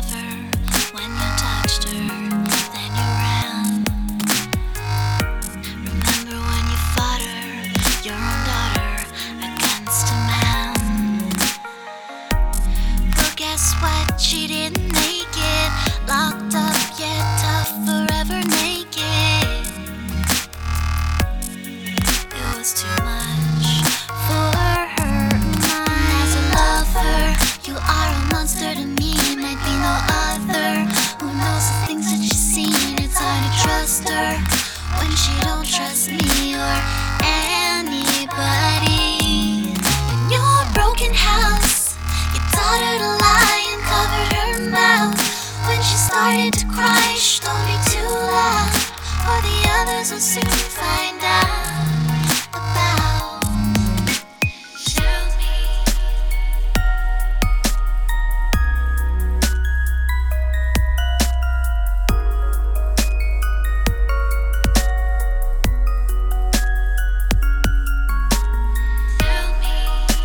lover when you touched her, then you ran. Remember when you fought her, your own daughter, against a man? Well, guess what? She didn't make it. Locked up yet tough, forever naked. It was too much for her. As a lover, you are a monster to me. Might be no other. Who knows the things that she's seen? It's hard to trust her when she don't trust me or anybody. In your broken house, you taught her to lie and covered her mouth. When she started to cry, shh, don't be too loud, or the others will soon find out about. Tell me. Tell me.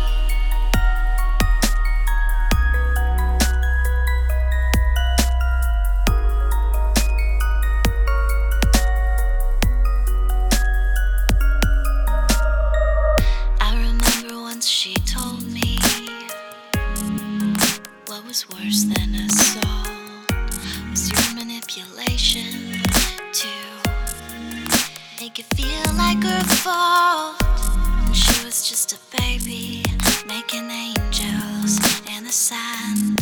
She told me what was worse than assault was your manipulation to make it feel like her fault. And she was just a baby making angels in the sand.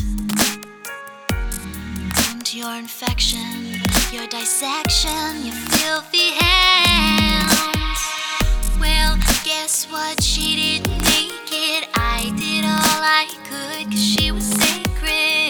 And your infection, your dissection, your filthy hands. Well, guess what? She didn't make it. I did all I could, 'cause she was sacred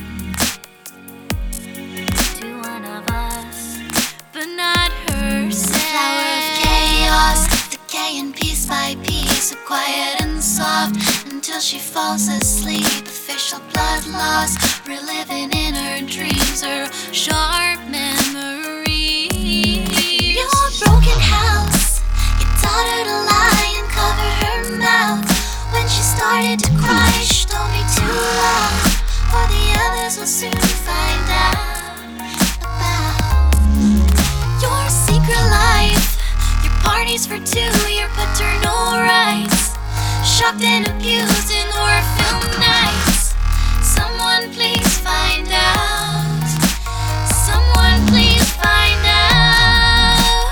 to one of us, but not herself. Flower of chaos, decaying piece by piece, so quiet and soft until she falls asleep. Official blood loss, reliving in her dreams her sharp memories. Your broken house, you taught her to lie and covered her mouth. When she started to cry, shh, don't be too loud, or the others will soon find out about your secret life, your parties for two, your paternal rights, shocked and abused in horror film nights. Someone please find out. Someone please find out.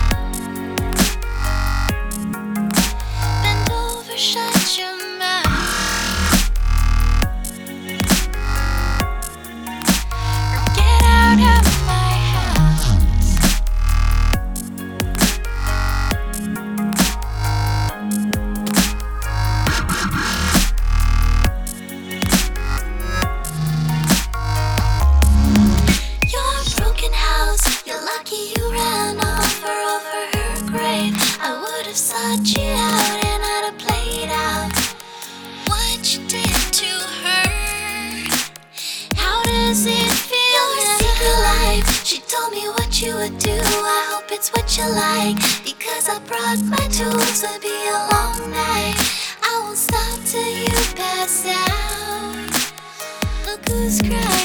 Bend over, shut your mouth, or get out of my house. Your broken house, you're lucky you ran over her grave. I would have sought you out and I'd have played out what you did to her. How does it feel? Your secret life, she told me what you would do. I hope it's what you like, because I brought my tools. It'll be a long night. I won't stop till you pass out. Look who's crying.